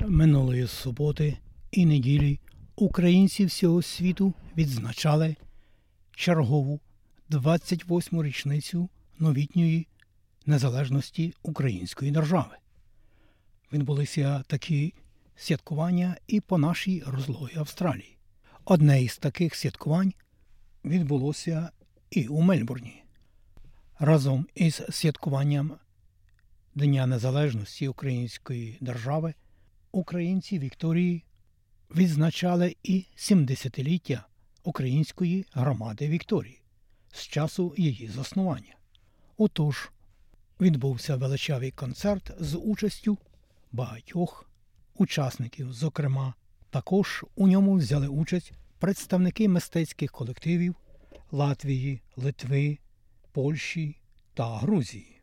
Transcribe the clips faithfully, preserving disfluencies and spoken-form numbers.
Минулої суботи і неділі українці всього світу відзначали чергову двадцять восьму річницю новітньої незалежності української держави. Відбулися такі святкування і по нашій розлогій Австралії. Одне із таких святкувань відбулося і у Мельбурні. Разом із святкуванням Дня Незалежності Української держави українці Вікторії відзначали і сімдесятиліття Української громади Вікторії з часу її заснування. Отож, відбувся величавий концерт з участю багатьох учасників. Зокрема, також у ньому взяли участь представники мистецьких колективів Латвії, Литви, Польщі та Грузії.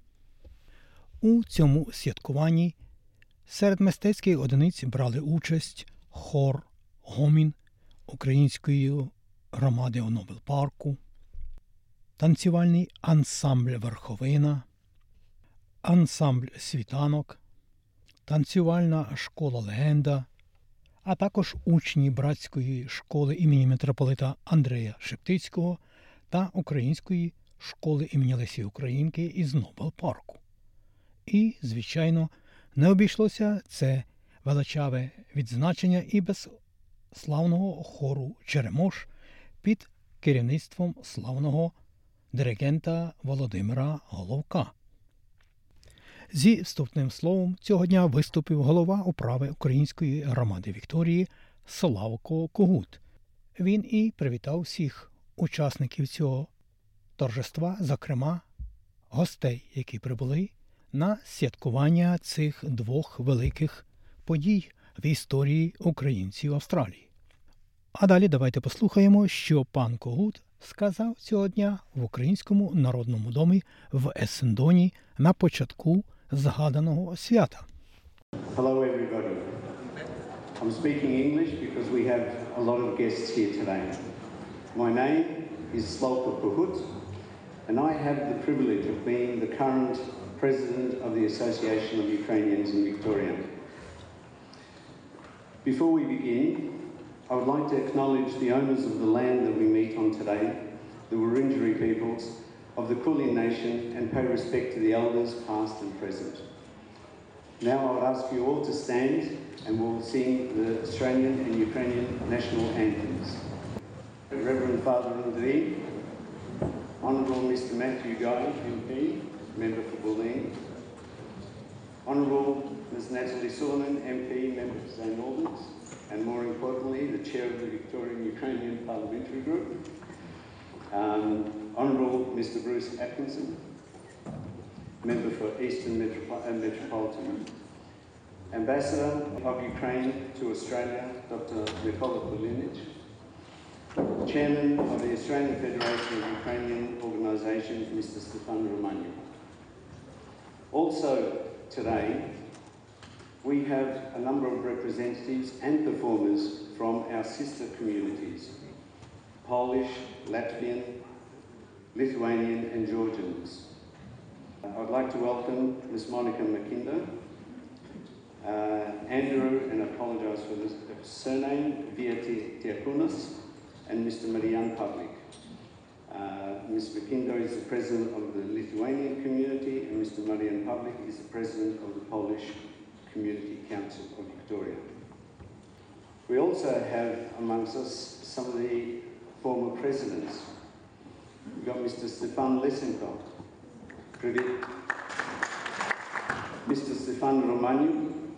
У цьому святкуванні серед мистецьких одиниць брали участь хор «Гомін» Української громади Онобел-парку, танцювальний ансамбль «Верховина», ансамбль «Світанок», танцювальна школа «Легенда», а також учні братської школи імені митрополита Андрея Шептицького та української школи імені Лесі Українки із Нобел-парку. І, звичайно, не обійшлося це величаве відзначення і без славного хору «Черемош» під керівництвом славного диригента Володимира Головка. Зі вступним словом цього дня виступив голова управи Української громади Вікторії Славко Когут. Він і привітав всіх учасників цього торжества, зокрема гостей, які прибули на святкування цих двох великих подій в історії українців Австралії. А далі давайте послухаємо, що пан Когут сказав цього дня в Українському народному домі в Есендоні на початку згаданого свята. Hello everybody. I'm speaking English because we have a lot of guests here today. My name is Slawka Kohut and I have the privilege of being the current President of the Association of Ukrainians in Victoria. Before we begin, I would like to acknowledge the owners of the land that we meet on today, the Wurundjeri peoples of the Kulin Nation, and pay respect to the elders past and present. Now I would ask you all to stand and we'll sing the Australian and Ukrainian national anthems. Reverend Father Andrei, Honourable Mister Matthew Guy, M P, Member for Bulleen, Honourable Miz Natalie Sullivan, M P, Member for Saint Albans, and more importantly, the Chair of the Victorian Ukrainian Parliamentary Group, um, Honourable Mister Bruce Atkinson, Member for Eastern Metropo- uh, Metropolitan, Ambassador of Ukraine to Australia, Doctor Mykola Kulinich, Chairman of the Australian Federation of Ukrainian Organisations, Mister Stefan Romanyu. Also today, we have a number of representatives and performers from our sister communities, Polish, Latvian, Lithuanian and Georgians. I'd like to welcome Miz Monica McKinder, uh, Andrew, and I apologise for the surname, Viatiakunas, and Mister Marian Pavlik. Uh, Miz McKinder is the President of the Lithuanian community and Mister Marian Pavlik is the President of the Polish Community Council of Victoria. We also have amongst us some of the former presidents. We've got Mister Stefan Lesenkov, Mister Stefan Romanyu,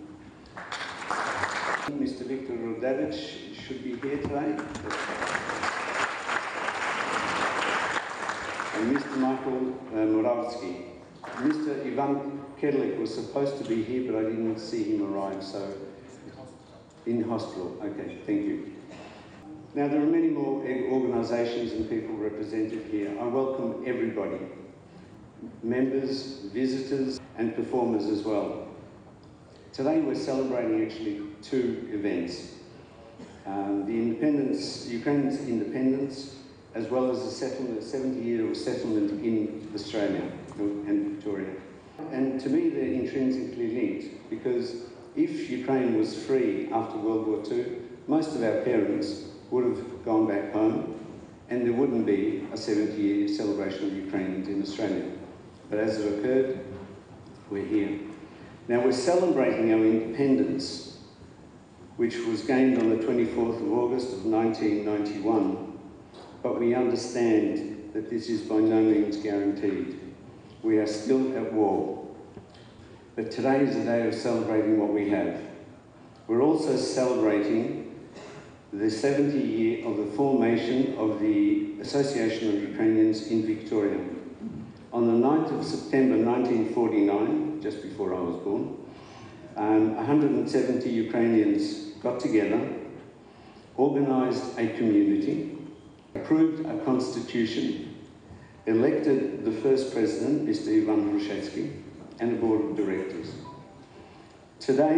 Mister Viktor Rodavich should be here today, and Mister Michael uh, Moravsky. Mister Ivan Kedlik was supposed to be here, but I didn't see him arrive, so in hospital. Okay, thank you. Now, there are many more organisations and people represented here. I welcome everybody, members, visitors, and performers as well. Today we're celebrating actually two events. Um, the independence, Ukraine's independence, as well as the settlement, seventy year of settlement in Australia and Victoria. And to me, they're intrinsically linked because if Ukraine was free after World War Two, most of our parents would have gone back home and there wouldn't be a seventy-year celebration of Ukrainians in Australia. But as it occurred, we're here. Now we're celebrating our independence, which was gained on the twenty-fourth of August of nineteen ninety-one, but we understand that this is by no means guaranteed. We are still at war. But today is a day of celebrating what we have. We're also celebrating the seventieth year of the formation of the Association of Ukrainians in Victoria. On the ninth of September nineteen forty-nine, just before I was born, um, one hundred seventy Ukrainians got together, organised a community, approved a constitution, elected the first president, Mister Ivan Hrushevsky, and a board of directors. Today,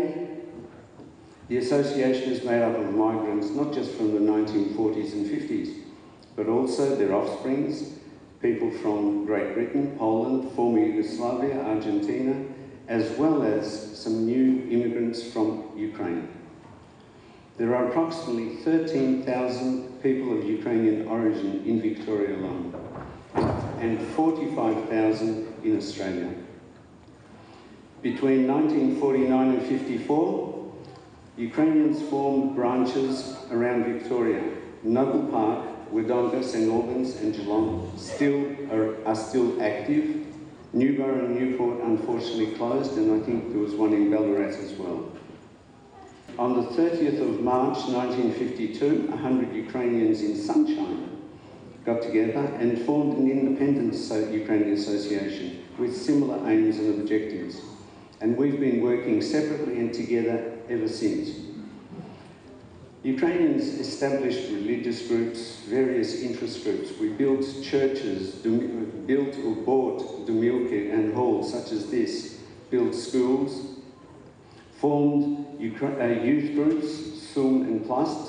the association is made up of migrants not just from the nineteen forties and fifties, but also their offsprings, people from Great Britain, Poland, former Yugoslavia, Argentina, as well as some new immigrants from Ukraine. There are approximately thirteen thousand people of Ukrainian origin in Victoria alone, and forty-five thousand in Australia. Between nineteen forty-nine and fifty-four, Ukrainians formed branches around Victoria. Noble Park, Wodonga, Saint Albans and Geelong still are, are still active. Newborough and Newport unfortunately closed, and I think there was one in Ballarat as well. On the thirtieth of March nineteen fifty-two, one hundred Ukrainians in Sunshine got together and formed an independent Ukrainian association with similar aims and objectives. And we've been working separately and together ever since. Ukrainians established religious groups, various interest groups. We built churches, built or bought domilki and halls such as this, built schools, formed uh, youth groups, Sum and Plast.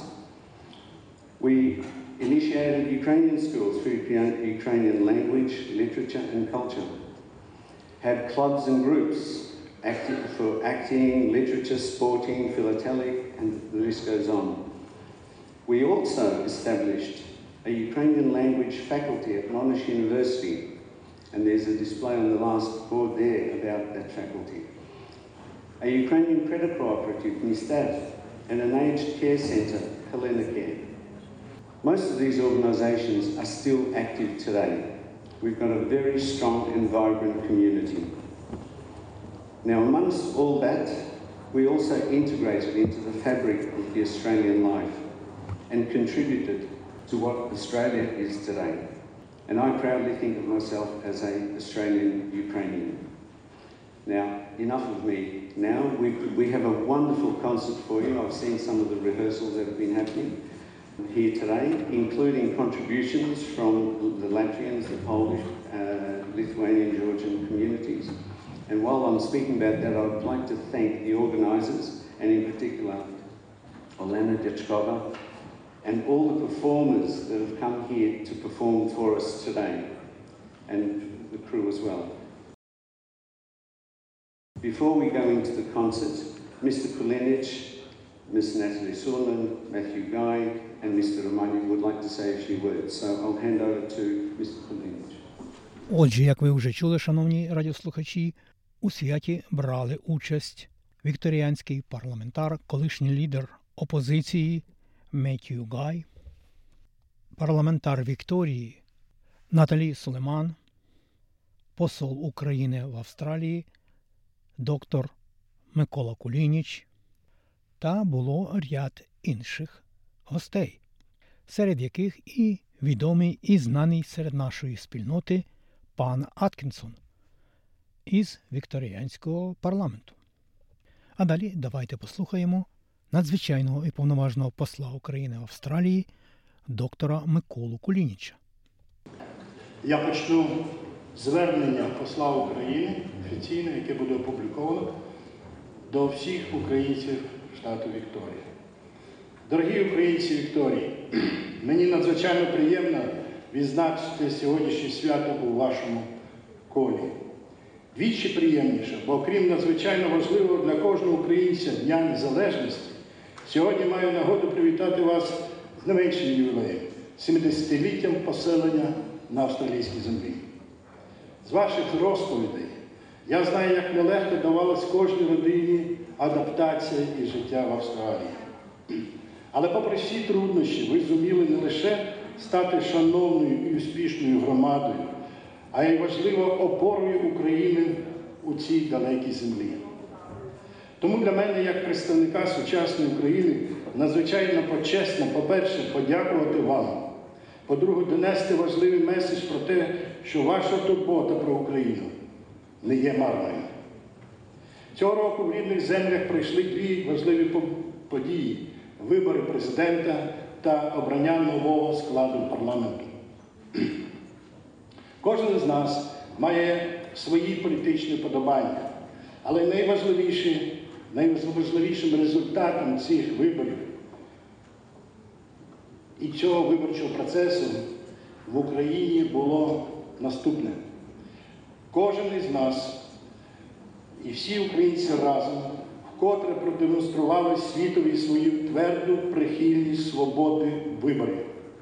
We initiated Ukrainian schools for Ukrainian language, literature and culture. Had clubs and groups active for acting, literature, sporting, philatelic, and the list goes on. We also established a Ukrainian language faculty at Monash University, and there's a display on the last board there about that faculty. A Ukrainian credit cooperative, Nistav, and an aged care centre, Helena Care. Most of these organisations are still active today. We've got a very strong and vibrant community. Now, amongst all that, we also integrated into the fabric of the Australian life and contributed to what Australia is today. And I proudly think of myself as an Australian Ukrainian. Now, enough of me. Now, we, we have a wonderful concert for you. I've seen some of the rehearsals that have been happening here today, including contributions from the Latvians, the Polish, uh, Lithuanian, Georgian communities. And while I'm speaking about that, I would like to thank the organisers, and in particular, Olena Dechkova, and all the performers that have come here to perform for us today, and the crew as well. Before we go into the concert, Mister Kulinich, Miss Natalie Suleiman, Matthew Guy, and Mister Romani would like to say a few words. So I'll hand over to Mister Kulinich. Отже, як ви вже чули, шановні радіослухачі, у святі брали участь вікторіанський парламентар, колишній лідер опозиції Меттью Гай, парламентар Вікторії Наталі Сулейман, посол України в Австралії доктор Микола Кулініч, та було ряд інших гостей, серед яких і відомий і знаний серед нашої спільноти пан Аткінсон із вікторіанського парламенту. А далі давайте послухаємо надзвичайного і повноважного посла України в Австралії доктора Миколу Кулініча. Я почну звернення посла України офіційне, яке буде опубліковано до всіх українців штату Вікторія. Дорогі українці Вікторії, мені надзвичайно приємно відзначити сьогоднішнє свято у вашому колі. Вічі приємніше, бо окрім надзвичайно важливого для кожного українця Дня Незалежності, сьогодні маю нагоду привітати вас з не меншим ювілеєм – сімдесятиліттям поселення на австралійській землі. З ваших розповідей я знаю, як нелегко давалась кожній родині адаптація і життя в Австралії. Але попри всі труднощі, ви зуміли не лише стати шановною і успішною громадою, а й, важливо, опорою України у цій далекій землі. Тому для мене, як представника сучасної України, надзвичайно почесно, по-перше, подякувати вам, по-друге, донести важливий меседж про те, що ваша турбота про Україну не є марною. Цього року в рідних землях пройшли дві важливі події – вибори президента та обрання нового складу парламенту. Кожен з нас має свої політичні вподобання, але найважливішим, найважливішим результатом цих виборів і цього виборчого процесу в Україні було наступне. Кожен із нас і всі українці разом вкотре продемонстрували світові свою тверду прихильність свободи виборів,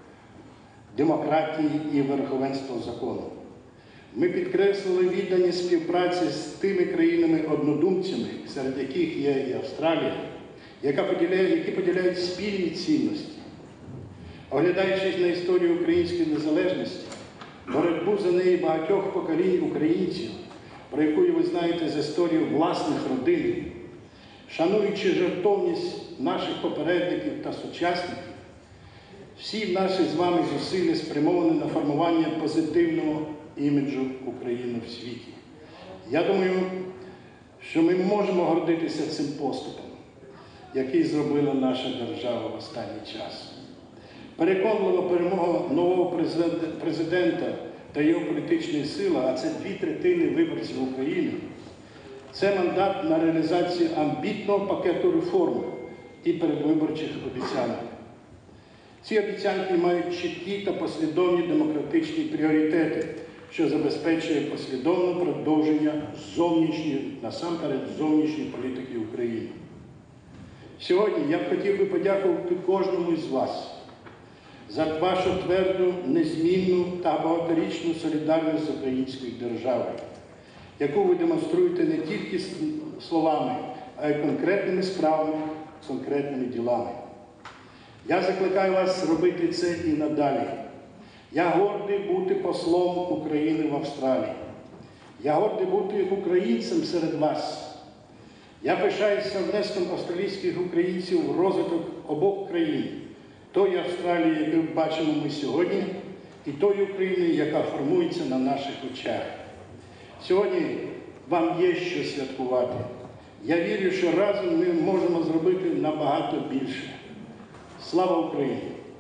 демократії і верховенства закону. Ми підкреслили відданість співпраці з тими країнами-однодумцями, серед яких є і Австралія, яка поділяє, які поділяють спільні цінності. Оглядаючись на історію української незалежності, боротьбу за неї багатьох поколінь українців, про яку ви знаєте з історії власних родин, шануючи жертовність наших попередників та сучасників, всі наші з вами зусилля спрямовані на формування позитивного іміджу України в світі. Я думаю, що ми можемо гордитися цим поступом, який зробила наша держава в останній час. Переконлива перемога нового президента та його політичної сили, а це дві третини виборців України, це мандат на реалізацію амбітного пакету реформ і передвиборчих обіцянок. Ці обіцянки мають чіткі та послідовні демократичні пріоритети, що забезпечує послідовне продовження зовнішньої, насамперед, зовнішньої політики України. Сьогодні я б хотів би подякувати кожному із вас за вашу тверду, незмінну та багаторічну солідарність з українською державою, яку ви демонструєте не тільки словами, а й конкретними справами, конкретними ділами. Я закликаю вас робити це і надалі. Я гордий бути послом України в Австралії. Я гордий бути українцем серед вас. Я пишаюся внеском австралійських українців в розвиток обох країн. Тої Австралії, яку бачимо ми сьогодні, і тої України, яка формується на наших очах. Сьогодні вам є що святкувати. Я вірю, що разом ми можемо зробити набагато більше. Слава Україні!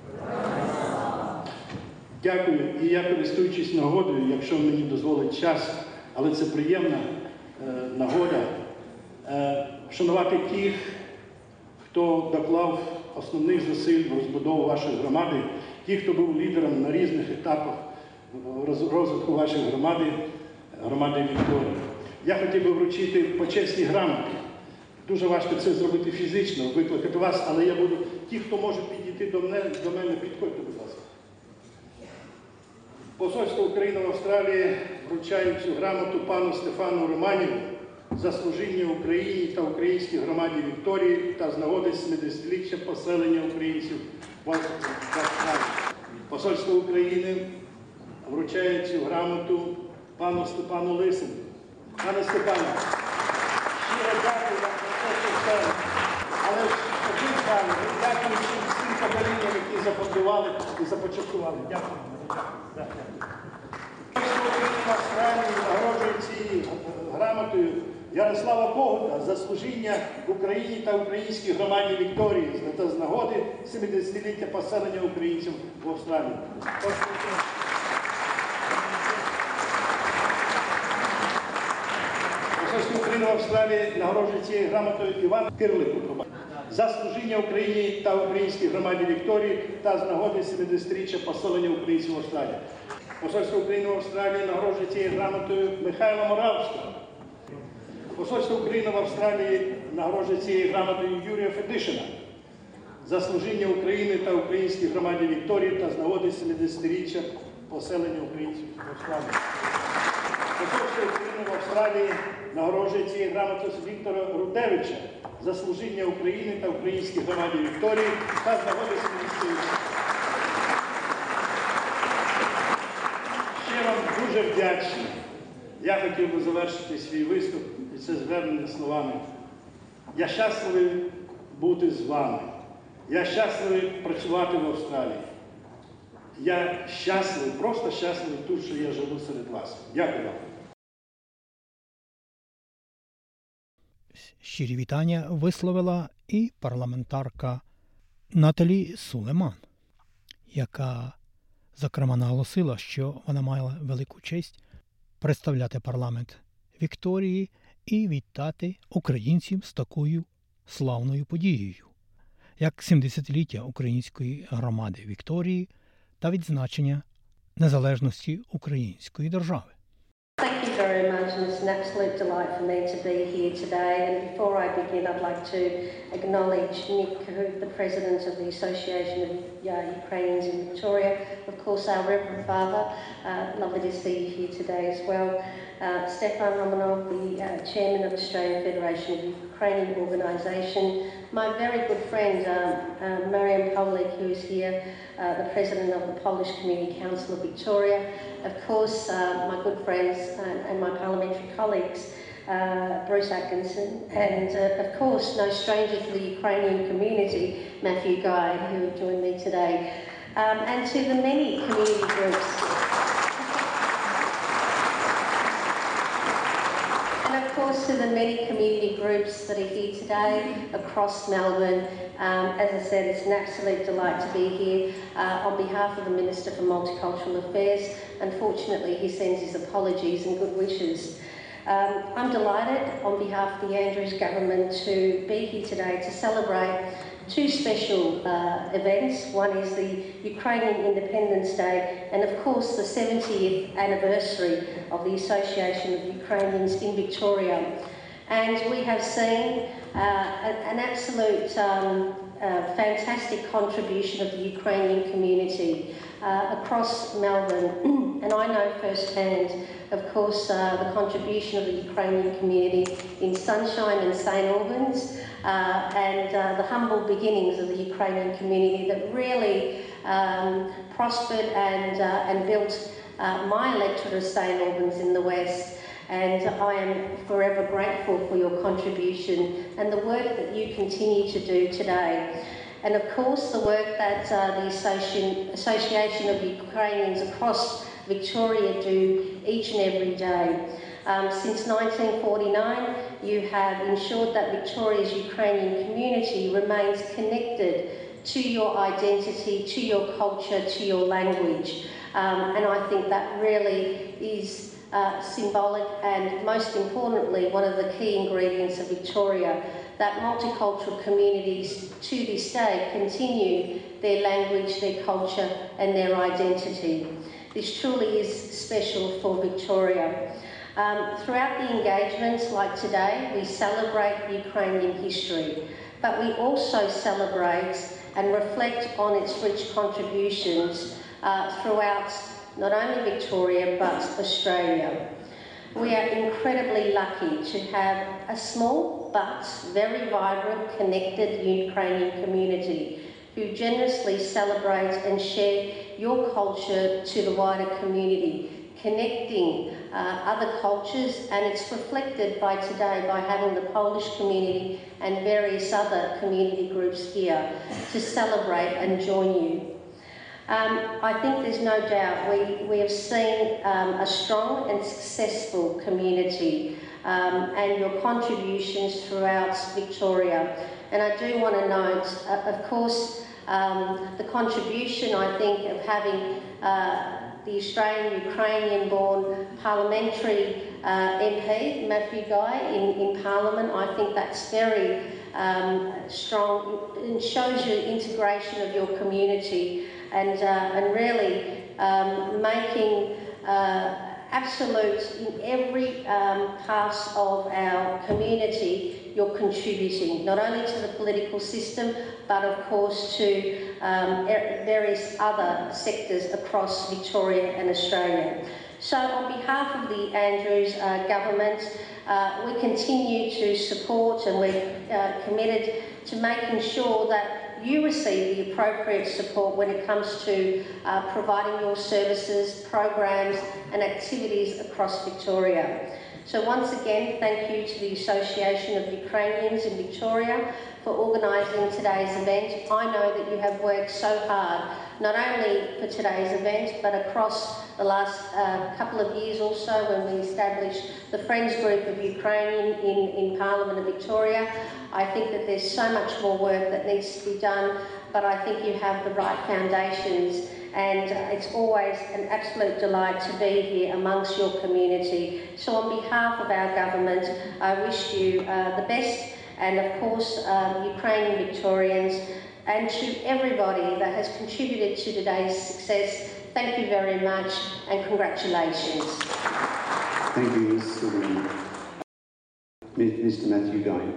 Дякую. І я, користуючись нагодою, якщо мені дозволить час, але це приємна е, нагода, е, вшанувати тих, хто доклав основних зусиль в розбудову вашої громади, ті, хто був лідером на різних етапах розвитку вашої громади, громади Вікторії. Я хотів би вручити почесні грамоти. Дуже важко це зробити фізично, викликати вас, але я буду, ті, хто може підійти до мене, до мене підходьте, будь ласка. Посольство України в Австралії вручає цю грамоту пану Стефану Романіву за служіння Україні та українській громаді Вікторії та з нагоди сімдесятиліття поселення українців в Австралії. Посольство України вручає цю грамоту пану Степану Лисенку. Пане Степане, щиро дякую вам за те, що все. Але ж один пане, дякую всім поколінням, які започаткували і започаткували. Дякую. Дякую. В Австралії нагороджує цією грамотою Ярослава Когута за служіння в Україні та українській громаді Вікторії та з нагоди сімдесятиліття поселення українців в Австралії. Посольство України в Австралії нагороджує цією грамотою Івана Кирлику за служіння Україні та українській громаді Вікторії та з нагоди сімдесятиріччя поселення українців в Австралії. Посольство України в Австралії нагороджує цією грамотою Михайла Моравського Посольство України в Австралії нагороджує цією грамотою Юрія Федишина за служіння України та українській громаді Вікторії та з нагоди сімдесятиріччя поселення українців в Австралії. Посольство України в Австралії нагороджує цією грамотою Віктора Рудевича за служіння України та українській громаді Вікторії та з нагоди сімдесятиріччя. Ще вам дуже вдячний. Я хотів би завершити свій виступ і це звернення словами. Я щасливий бути з вами. Я щасливий працювати в Австралії. Я щасливий, просто щасливий тут, що я живу серед вас. Дякую вам. Щирі вітання висловила і парламентарка Наталі Сулейман, яка, зокрема, наголосила, що вона мала велику честь представляти парламент Вікторії і вітати українців з такою славною подією, як сімдесятиліття української громади Вікторії та відзначення незалежності української держави. Thank you very much, and it's an absolute delight for me to be here today. And before I begin, I'd like to acknowledge Nick, who's the President of the Association of uh, Ukrainians in Victoria, of course our Reverend Father, uh, lovely to see you here today as well, uh, Stefan Romanov, the uh, Chairman of Australian Federation of Ukrainian Organisation, my very good friend um, uh, Mariam Pawlik, who is here, uh, the President of the Polish Community Council of Victoria, of course uh, my good friends and, and my parliamentary colleagues, uh, Bruce Atkinson, and uh, of course no stranger to the Ukrainian community, Matthew Guy, who have joined me today, um, and to the many community groups. And of course to the many community groups that are here today across Melbourne. Um, as I said, it's an absolute delight to be here uh, on behalf of the Minister for Multicultural Affairs. Unfortunately, he sends his apologies and good wishes. Um, I'm delighted on behalf of the Andrews government to be here today to celebrate two special uh, events. One is the Ukrainian Independence Day and of course the seventieth anniversary of the Association of Ukrainians in Victoria. And we have seen uh, an absolute um, uh, fantastic contribution of the Ukrainian community uh, across Melbourne. And I know firsthand, of course, uh, the contribution of the Ukrainian community in Sunshine and Saint Albans uh, and uh, the humble beginnings of the Ukrainian community that really um, prospered and, uh, and built uh, my electorate of Saint Albans in the West. And I am forever grateful for your contribution and the work that you continue to do today. And of course the work that uh, the Association, Association of Ukrainians across Victoria do each and every day. Um, since nineteen forty-nine, you have ensured that Victoria's Ukrainian community remains connected to your identity, to your culture, to your language. Um, and I think that really is Uh, symbolic and, most importantly, one of the key ingredients of Victoria, that multicultural communities to this day continue their language, their culture and their identity. This truly is special for Victoria. Um, throughout the engagements like today, we celebrate Ukrainian history, but we also celebrate and reflect on its rich contributions uh, throughout not only Victoria but Australia. We are incredibly lucky to have a small but very vibrant, connected Ukrainian community who generously celebrate and share your culture to the wider community, connecting uh, other cultures, and it's reflected by today by having the Polish community and various other community groups here to celebrate and join you. Um, I think there's no doubt we, we have seen um, a strong and successful community um, and your contributions throughout Victoria. And I do want to note, uh, of course, um, the contribution, I think, of having uh, the Australian Ukrainian-born parliamentary uh, M P, Matthew Guy, in, in Parliament. I think that's very um, strong and shows you integration of your community and, uh, and really um, making uh, absolute in every um, part of our community. You're contributing not only to the political system, but of course to um, various other sectors across Victoria and Australia. So on behalf of the Andrews uh, government, uh, we continue to support, and we're uh, committed to making sure that you receive the appropriate support when it comes to uh, providing your services, programs and activities across Victoria. So once again, thank you to the Association of Ukrainians in Victoria for organising today's event. I know that you have worked so hard, not only for today's event, but across the last uh, couple of years also when we established the Friends Group of Ukraine in, in Parliament of Victoria. I think that there's so much more work that needs to be done, but I think you have the right foundations, and it's always an absolute delight to be here amongst your community. So on behalf of our government, I wish you uh, the best, and of course um, Ukrainian Victorians, and to everybody that has contributed to today's success, thank you very much and congratulations. Thank you, Miz Suleiman. Mister Matthew Guy.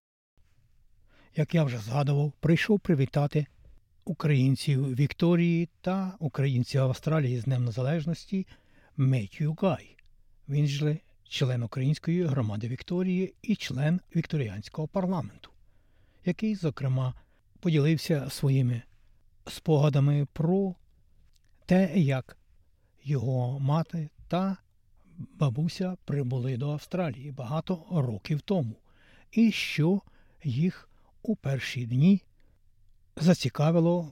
Як я вже згадував, прийшов привітати українців Вікторії та українців Австралії з Днем Незалежності Меттью Гай. Він же член Української громади Вікторії і член Вікторіанського парламенту, який, зокрема, поділився своїми спогадами про те, як його мати та бабуся прибули до Австралії багато років тому, і що їх у перші дні зацікавило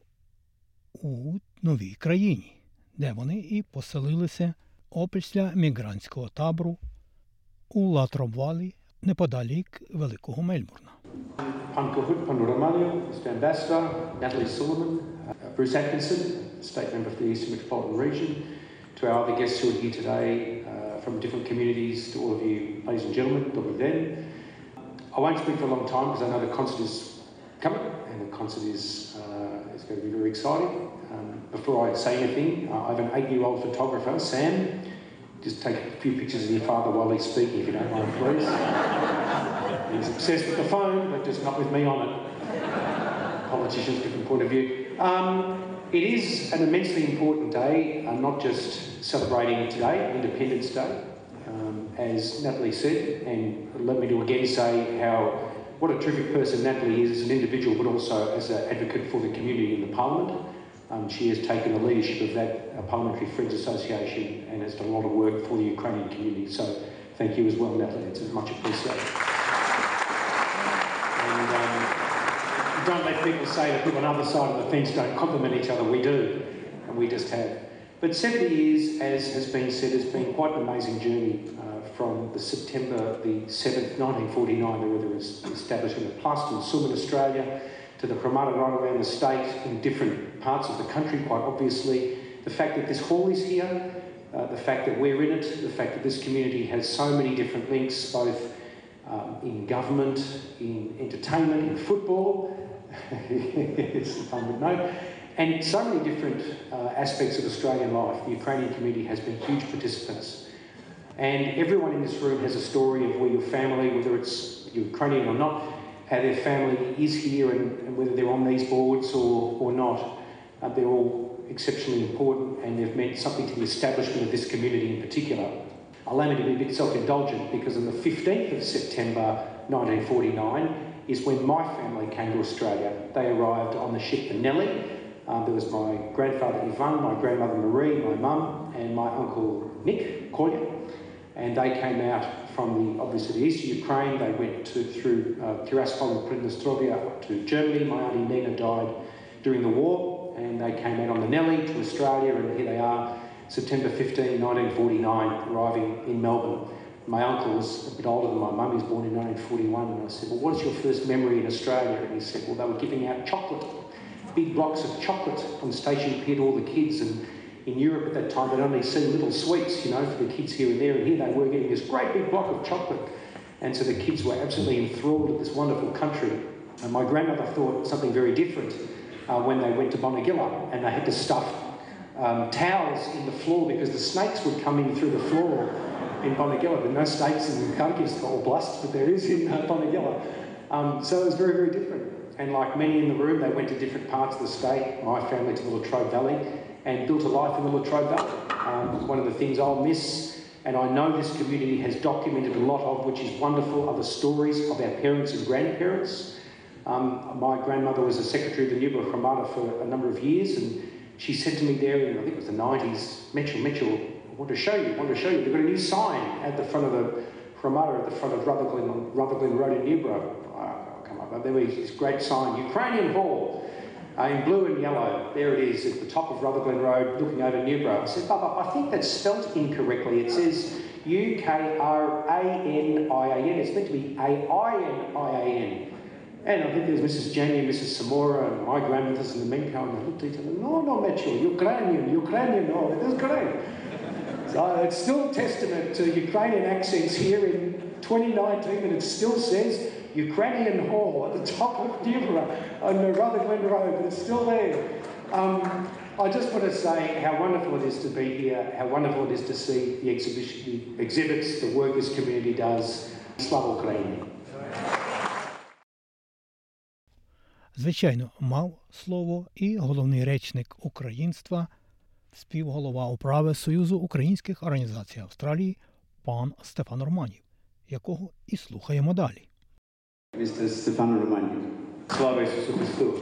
у новій країні, де вони і поселилися опісля мігрантського табору у Латроп-Валлі неподалік Великого Мельбурна. Pankahut Panuramalio, Mister Ambassador, Natalie Suleiman, uh, Bruce Atkinson, State Member for the Eastern Metropolitan Region, to our other guests who are here today uh, from different communities, to all of you, ladies and gentlemen, Doctor Den. I won't speak for a long time because I know the concert is coming and the concert is, uh, is going to be very exciting. Um, before I say anything, uh, I have an eight-year-old photographer, Sam. Just take a few pictures of your father while he's speaking, if you don't mind, please. He's obsessed with the phone, but just not with me on it. Politicians, different point of view. Um, it is an immensely important day, uh, not just celebrating today, Independence Day, um, as Natalie said, and let me to again say how what a terrific person Natalie is as an individual, but also as an advocate for the community in the Parliament. Um, she has taken the leadership of that uh, Parliamentary Friends Association and has done a lot of work for the Ukrainian community. So thank you as well, Natalie. It's much appreciated. And um, don't let people say that people on the other side of the fence don't compliment each other. We do, and we just have. But seventy years, as has been said, has been quite an amazing journey uh, from the September the seventh, nineteen forty-nine, where there was the establishment of Plust and Sum in Australia, to the Parramatta right around the state in different parts of the country, quite obviously. The fact that this hall is here, uh, the fact that we're in it, the fact that this community has so many different links, both um, in government, in entertainment, in football, it's a fun would know, and so many different uh, aspects of Australian life. The Ukrainian community has been huge participants. And everyone in this room has a story of where your family, whether it's Ukrainian or not, how their family is here and, and whether they're on these boards or, or not. Uh, they're all exceptionally important and they've meant something to the establishment of this community in particular. Allow me to be a bit self-indulgent because on the fifteenth of September nineteen forty-nine is when my family came to Australia. They arrived on the ship the Nellie. Um, there was my grandfather Ivan, my grandmother Marie, my mum and my uncle Nick Kolya. And they came out from the, obviously the east of Ukraine. They went to, through uh, Tiraspol and Pridnestrovia to Germany. My auntie Nina died during the war and they came out on the Nellie to Australia, and here they are, September fifteenth, nineteen forty-nine, arriving in Melbourne. My uncle was a bit older than my mum. He was born in nineteen forty-one, and I said, well, what is your first memory in Australia? And he said, well, they were giving out chocolate, big blocks of chocolate on Station Pier to all the kids, and in Europe at that time, they'd only seen little sweets, you know, for the kids here and there, and here they were getting this great big block of chocolate. And so the kids were absolutely enthralled at this wonderful country. And my grandmother thought something very different uh, when they went to Bonegilla, and they had to stuff um, towels in the floor because the snakes would come in through the floor in Bonegilla. There are no snakes in Kyrgyzstan or Blust, but there is in uh, Bonegilla. Um, so it was very, very different. And like many in the room, they went to different parts of the state, my family to the Latrobe Valley, and built a life in the Latrobe Valley. Um, one of the things I'll miss, and I know this community has documented a lot of, which is wonderful, are the stories of our parents and grandparents. Um, my grandmother was the secretary of the Nubra Hromada for a number of years, and she said to me there in, I think it was the nineties, Mitchell, Mitchell, I want to show you, I want to show you. They've got a new sign at the front of the Hromada, at the front of Rutherglen, Rutherglen Road in Nubra. I'll come up. There was this great sign, Ukrainian Hall, uh, in blue and yellow. There it is at the top of Rutherglen Road, looking over Newborough. I said, Baba, I think that's spelt incorrectly. It says U K R A N I A N. It's meant to be A I N I A N. And I think there's Missus Jenny and Missus Samora and my grandmothers and the Menko, and they looked at each other, no, no, Mitchell, Ukrainian, Ukrainian, no, it is great. So it's still a testament to Ukrainian accents here in twenty nineteen, and it still says Ukrainian Hall at the top of Newborough on the Rutherglen Road, but it's still there. Um, I just want to say how wonderful it is to be here, how wonderful it is to see the exhibition, the exhibits, the work this community does. Slava Ukraini. Звичайно, мав слово і головний речник українства, співголова управи Союзу українських організацій Австралії пан Стефан Романів, якого і слухаємо далі. Mister Stefan Romanov. Слава Ісусу Христу!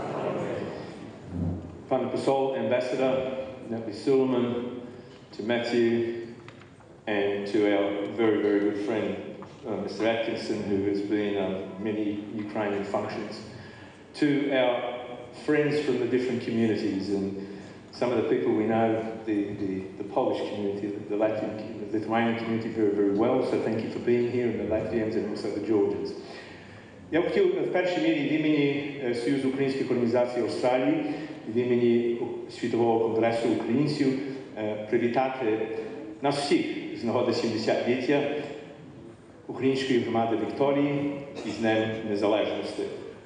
Пане посол, ambassador, Natalie Suleiman, to Matthew, and to our very, very good friend, uh, Mister Atkinson, who has been at many Ukrainian functions, to our friends from the different communities, and some of the people we know, the, the, the Polish community, the Latvian, the Lithuanian community very, very well, so thank you for being here, and the Latvians and also the Georgians. Я б хотів в першій мірі від імені Союзу українських організацій Австралії, від імені Світового конгресу українців привітати нас всіх з нагоди сімдесятиліття Української громади Вікторії і з Днем Незалежності.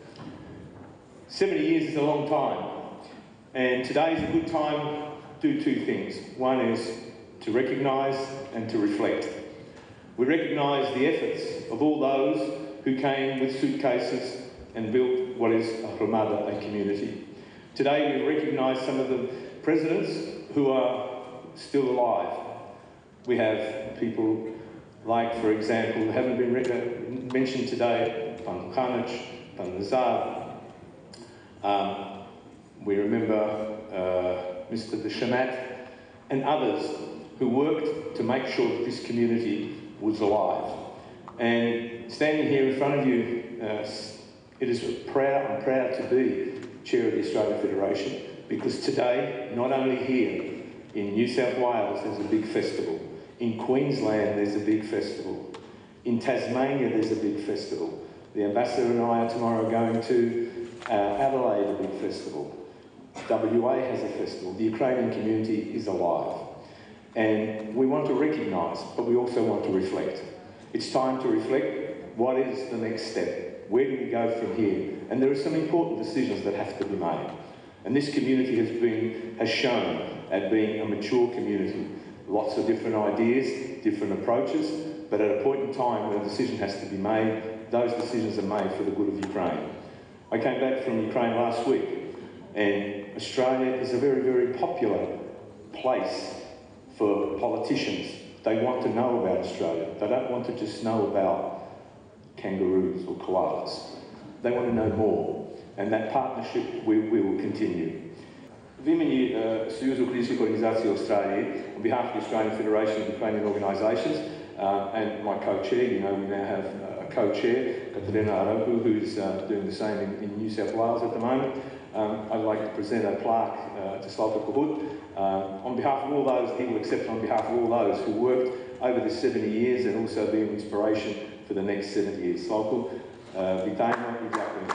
seventy years is a long time, and today is a good time to do two things. One is to recognise and to reflect. We recognise the efforts of all those who came with suitcases and built what is a Hromada, a community. Today we recognise some of the presidents who are still alive. We have people like, for example, who haven't been mentioned today, Pan Lukanich, Pan Nazar. Um, we remember uh, Mister Deshamat and others who worked to make sure that this community was alive. And standing here in front of you, uh, it is proud, I'm proud to be Chair of the Australian Federation, because today, not only here in New South Wales, there's a big festival. In Queensland, there's a big festival. In Tasmania, there's a big festival. The Ambassador and I are tomorrow going to uh, Adelaide, a big festival. W A has a festival. The Ukrainian community is alive. And we want to recognise, but we also want to reflect. It's time to reflect what is the next step. Where do we go from here? And there are some important decisions that have to be made. And this community has been, has shown at being a mature community. Lots of different ideas, different approaches, but at a point in time when a decision has to be made, those decisions are made for the good of Ukraine. I came back from Ukraine last week, and Australia is a very, very popular place for politicians. They want to know about Australia. They don't want to just know about kangaroos or koalas. They want to know more. And that partnership, we, we will continue. В імені Союзу українських організацій Австралії, on behalf of the Australian Federation of Ukrainian Organisations, uh, and my co-chair, you know, we now have a co-chair, Katerina Aroku, who's uh, doing the same in, in New South Wales at the moment. Um, I'd like to present a plaque uh, to Slavko Kohut. Uh, on behalf of all those, he will accept on behalf of all those who worked over the seventy years and also be an inspiration for the next seventy years. Slavko, vitajmo I ďakujem.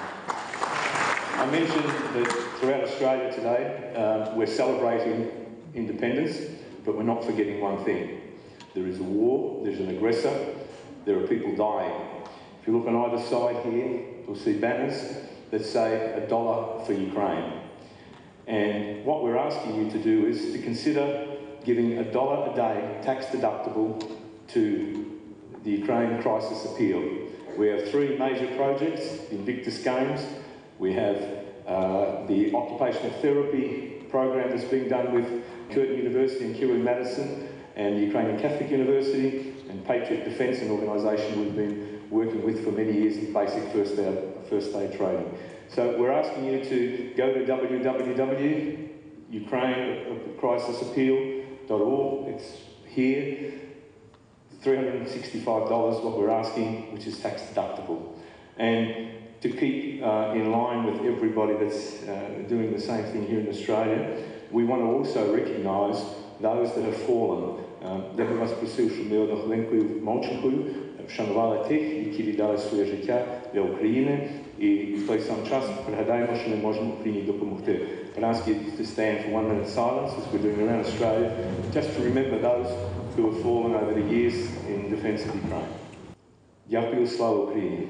I mentioned that throughout Australia today, um, we're celebrating independence, but we're not forgetting one thing. There is a war, there's an aggressor, there are people dying. If you look on either side here, you'll see banners that say a dollar for Ukraine. And what we're asking you to do is to consider giving a dollar a day tax deductible to the Ukraine Crisis Appeal. We have three major projects: the Invictus Games, we have uh, the occupational therapy program that's being done with Curtin University and Kew in Madison and the Ukrainian Catholic University, and Patriot Defence, an organisation we've been working with for many years in basic first aid, first aid training. So we're asking you to go to w w w dot ukraine crisis appeal dot org. It's here. three hundred sixty-five dollars what we're asking, which is tax deductible. And to keep uh, in line with everybody that's uh, doing the same thing here in Australia, we want to also recognise those that have fallen. Я би вас просив, щоб ми одну хвилинкою мовчанкою вшанували тих, які віддали своє життя для України, і в той самий час пригадаємо, що ми можемо Україні допомогти. I'd ask you to stand for one minute silence, as we're doing around Australia, just to remember those who have fallen over the years in defence of Ukraine. Дякую, слава Україні!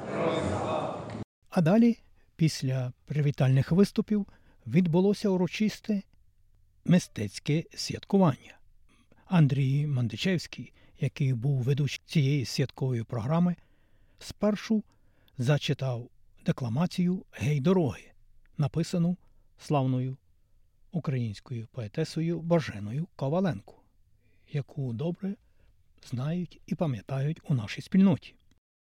А далі, після привітальних виступів, відбулося урочисте мистецьке святкування. Андрій Мандичевський, який був ведучим цієї святкової програми, спершу зачитав декламацію «Гей, дороги», написану славною українською поетесою Боженою Коваленко, яку добре знають і пам'ятають у нашій спільноті.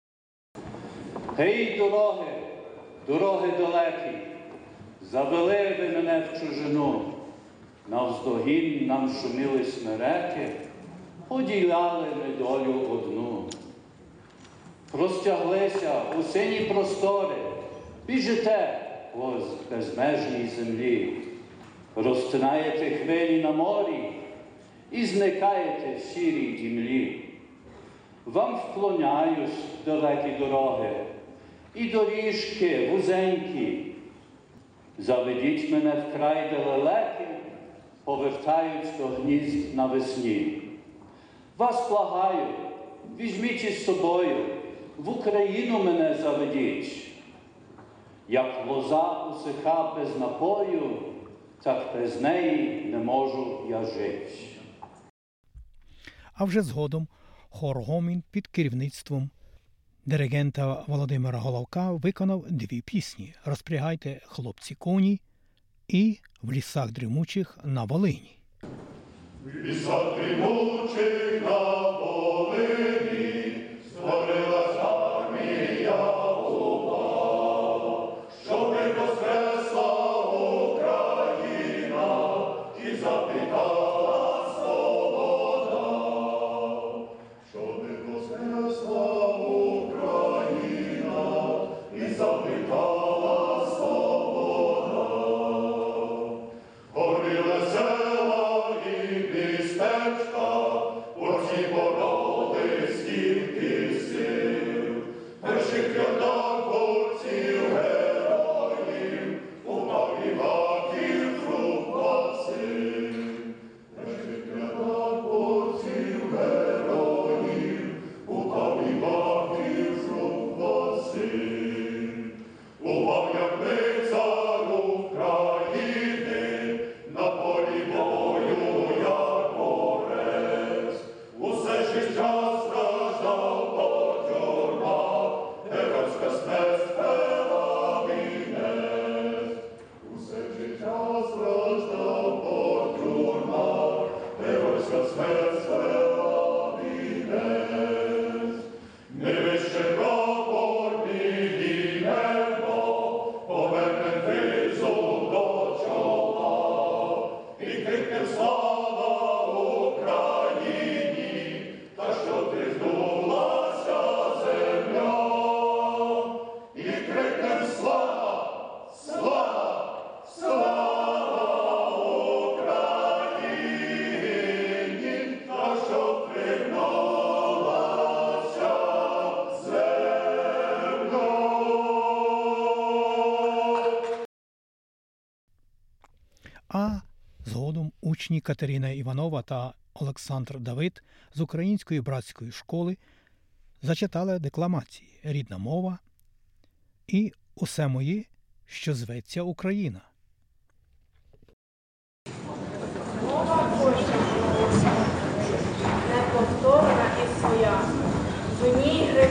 Гей, дороги, дороги далекі, завели ви мене в чужину, навздогін нам шуміли смереки, поділяли ми долю одну. Простяглися у сині простори, біжите по безмежній землі, розтинаєте хвилі на морі і зникаєте в сірій дімлі. Вам вклоняюсь, далекі дороги, і доріжки вузенькі. Заведіть мене в край, де лелеки повертають до гнізд навесні. Вас благаю, візьміть із собою, в Україну мене заведіть. Як лоза усиха без напою, так без неї не можу я жить. А вже згодом хор «Гомін» під керівництвом диригента Володимира Головка виконав дві пісні «Розпрягайте, хлопці, коні» і «В лісах дрімучих на Волині». В лісах дрімучих на Волині створилась армія упа, щоби воскресла Україна і запитала свобода, щоби воскресла Україна і запитала свобода. Горілася оці пороли стільки сил, перших рядах борців героїв, упав і гаків рук Василь. Перших рядах борців героїв, упав і гаків рук Василь. Упав як бик цар України, на полі бою як борець. Усе життя страждав по тюрмах, геройська смерть вела вінець. Усе життя страждав по тюрмах, геройська смерть вела вінець. Не вище прапор білі небо, повернем визу до чола, і крикнем слава Україні, та що ти здулася земля, і крикнем слава, слава, слава Україні, та що пригнулася земля. А згодом учні Катерина Іванова та Олександр Давид з Української братської школи зачитали декламації «Рідна мова» і «Усе моє, що зветься Україна».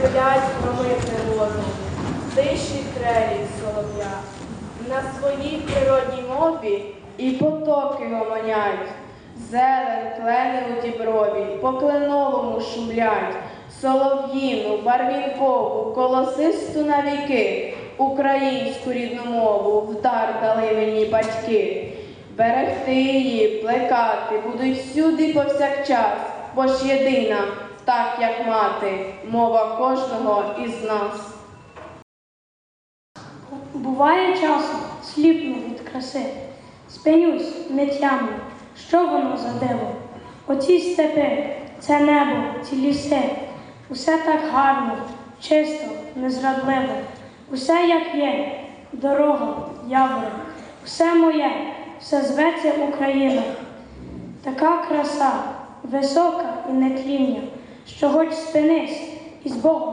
кривлять громи природу, тиші трелі солов'я. На своїй природній мові і потоки гомонять. Зелень клени у діброві, по кленовому шумлять. Солов'їну, барвінкову, колосисту навіки, українську рідну мову в дар дали мені батьки. Берегти її, плекати будуть всюди і повсякчас, бо ж єдина, так як мати, мова кожного із нас. Буває часом, сліпну від краси, спинюсь миттями, що воно за диво? Оці степи, це небо, ці ліси, усе так гарно, чисто, незрадливо, усе як є, дорога, явори, усе моє, все зветься Україна. Така краса, висока і нетління, що хоч спинись і з Богом